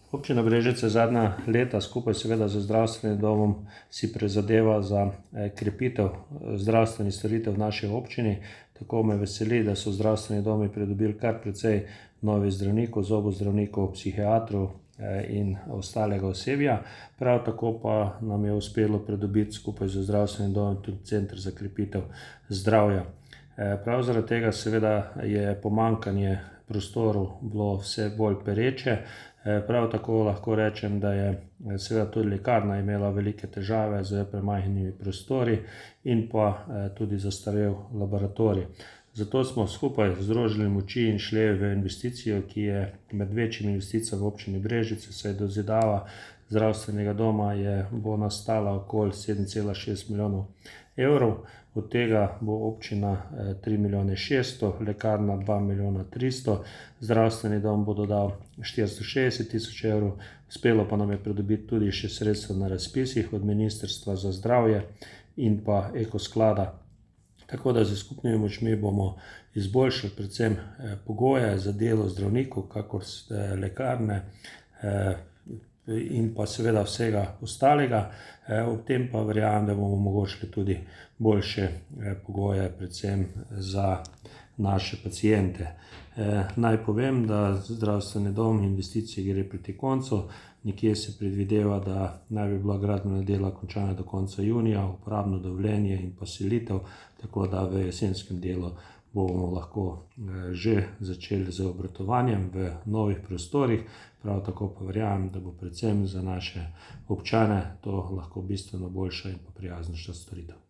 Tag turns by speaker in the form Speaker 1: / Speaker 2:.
Speaker 1: Občina Brežice zadnja leta skupaj seveda z zdravstvenim domom si prizadeva za krepitev zdravstvenih storitev v naši občini. Tako me veseli, da so zdravstveni domi pridobili kar precej novih zdravnikov, zobozdravnikov, psihiatrov in ostalega osebja. Prav tako pa nam je uspelo pridobiti skupaj z zdravstvenim domom tudi center za krepitev zdravja. Prav zaradi tega seveda je pomanjkanje prostorov bilo vse bolj pereče. Prav tako lahko rečem, da je seveda tudi lekarna imela velike težave z premajhnimi prostori in pa tudi zastarel laboratorij. Zato smo skupaj združili moči in šli v investicijo, ki je med večjimi investicijami v občini Brežice, saj dozidava zdravstvenega doma bo nastala okoli 7,6 milijonov evrov. Od tega bo občina 3 milijone 600, lekarna 2 milijona 300, zdravstveni dom bo dodal 460 tisoč evrov, uspelo pa nam je pridobiti tudi še sredstva na razpisih od Ministrstva za zdravje in pa Ekosklada. Tako da z skupnimi močmi bomo izboljšali predvsem pogoje za delo zdravnikov, kakor lekarne in pa seveda vsega ostalega. Ob tem pa verjamem, da bomo omogočili tudi boljše pogoje predvsem za naše paciente. Naj povem, da zdravstveni dom investicije gre proti koncu. Nekje se predvideva, da naj bi bila gradbena dela končana do konca junija, uporabno dovoljenje in pa selitev, tako da v jesenskem delu bomo lahko že začeli z obratovanjem v novih prostorih. Prav tako pa verjamem, da bo predvsem za naše občane to lahko bistveno boljša in pa prijaznejša storitev.